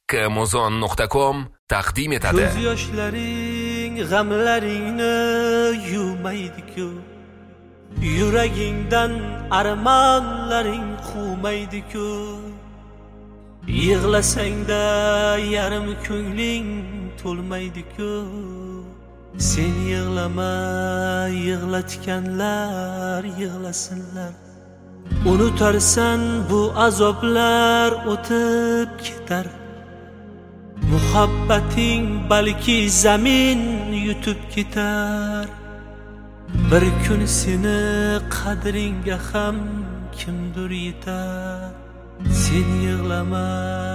kmozon.com taqdim etadi. Ko'z yoshlaring g'amlaringni yuvmaydi-ku, yuragingdan armonlaring quvmaydi-ku, yig'lasangda yarim ko'ngling to'lmaydi-ku. Sen yig'lama, yig'latganlar yig'lasinlar. Unutarsan bu azoblar o'tib ketar. Muhabbating balki zamin yutib ketar. Bir kun seni qadringga ham kimdir yetar. Sen yig'lama,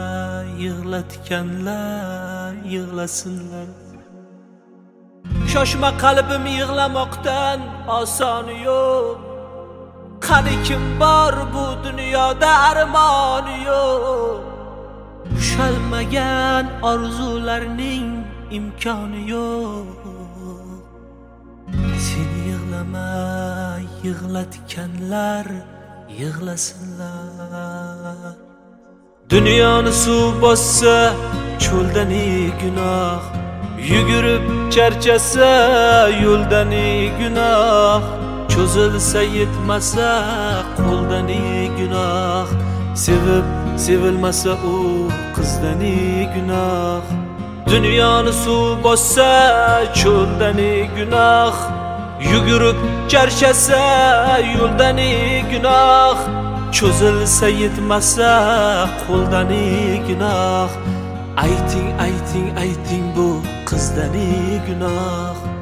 yig'latganlar yig'lasinlar. Shoshma qalbim, yig'lamoqdan osoni yo'q. Qani kim bor bu dunyoda armoni yo'q. Ushalmagan orzularning imkoni yo'q. Sen yig'lama, yig'latganlar yig'lasinlar. Dunyoni suv bossa cho'lda ne gunoh, yugurib charchasa yo'lda ne gunoh, cho'zilsa yetmasa qo'lda ne gunoh, sevib sevilmasa u qizda ne gunoh. Dunyoni suv bossa cho'lda ne gunoh, yugurib charchasa yo'lda ne gunoh, cho'zilsa yetmasa qo'lda ne gunoh. Ayting, ayting, ayting bu qizda ne gunoh.